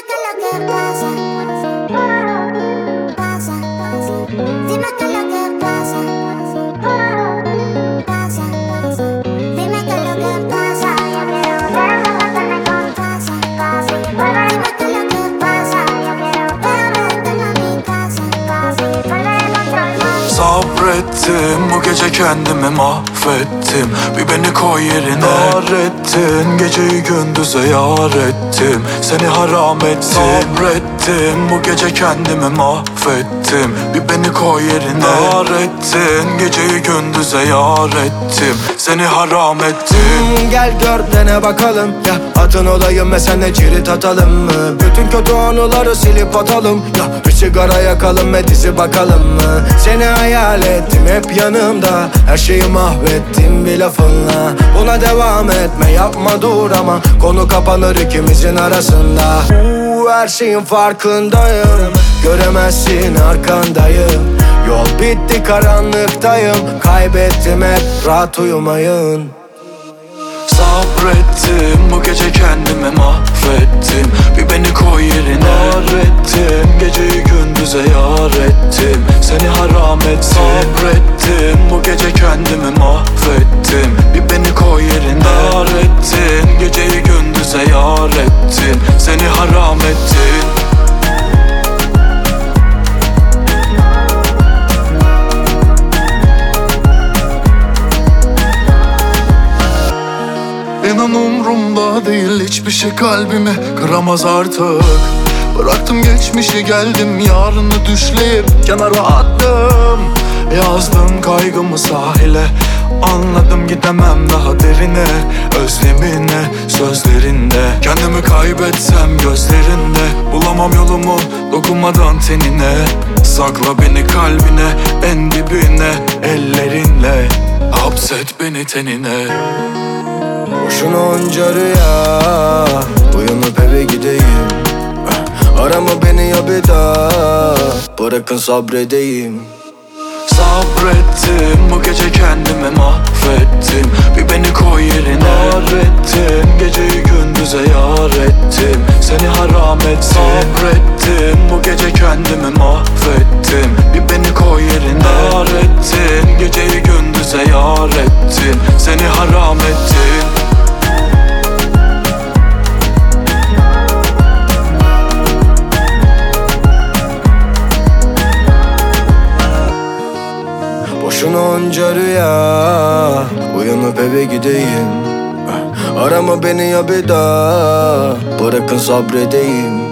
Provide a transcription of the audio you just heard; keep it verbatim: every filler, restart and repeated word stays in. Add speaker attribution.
Speaker 1: qué es lo que pasa. Pasa. Dime qué es lo que pasa. Pasa. Dime qué es lo que pasa. Yo quiero verme meterme con pasa. Dime qué es lo que pasa. Yo quiero verme meterme a mi casa. Y perder el control.
Speaker 2: Sabrettim, bu gece kendimi mahvettim. Bir beni koy yerine. Yar ettin, geceyi gündüze yar ettim. Seni haram ettim. Sabrettim, bu gece kendimi mahvettim. Bir beni koy yerine. Yar ettin, geceyi gündüze yar ettim. Seni haram ettim.
Speaker 3: Hmm, gel gör dene bakalım ya, atın olayım ve senle cirit atalım mı? Bütün kötü anıları silip atalım ya, bir sigara yakalım ve dizi bakalım mı? Seni hayal ettim hep yanımda, her şeyi mahvettim bir lafınla. Buna devam etme, yapma dur ama konu kapanır ikimizin arasında. Uuu, her şeyin farkındayım, göremezsin arkandayım. Yol bitti karanlıktayım, kaybettim hep rahat uyumayın.
Speaker 2: Sabrettim, bu gece kendimi mahvettim. Bir beni koy yerine. Yar ettim, geceyi gündüze yar ettim. Seni haram ettim. Sabrettim, bu gece kendimi mahvettim. Bir beni koy yerine. Yar ettin, geceyi gündüze yar ettim. Seni haram ettim. İnan umrumda değil hiçbir şey, kalbimi kıramaz artık. Bıraktım geçmişi, geldim yarını düşleyip kenara attım. Yazdım kaygımı sahile, anladım gidemem daha derine. Özlemine, sözlerinde, kendimi kaybetsem gözlerinde. Bulamam yolumu dokunmadan tenine. Sakla beni kalbine, en dibine ellerinle. Hapset beni tenine.
Speaker 3: Boşuna onca rüya, uyanıp eve gideyim. Arama beni ya bir daha, bırakın sabredeyim.
Speaker 2: Sabrettim, bu gece kendimi mahvettim. Bir beni koy yerine. Yar ettin, geceyi gündüze yar ettim. Seni haram ettim. Sabrettim, bu gece kendimi mahvettim. Bir beni koy yerine. Yar ettin, geceyi gündüze yar ettim. Seni haram ettim.
Speaker 3: Boşuna onca rüya, uyanıp eve gideyim. Arama beni ya bir daha, bırakın sabredeyim.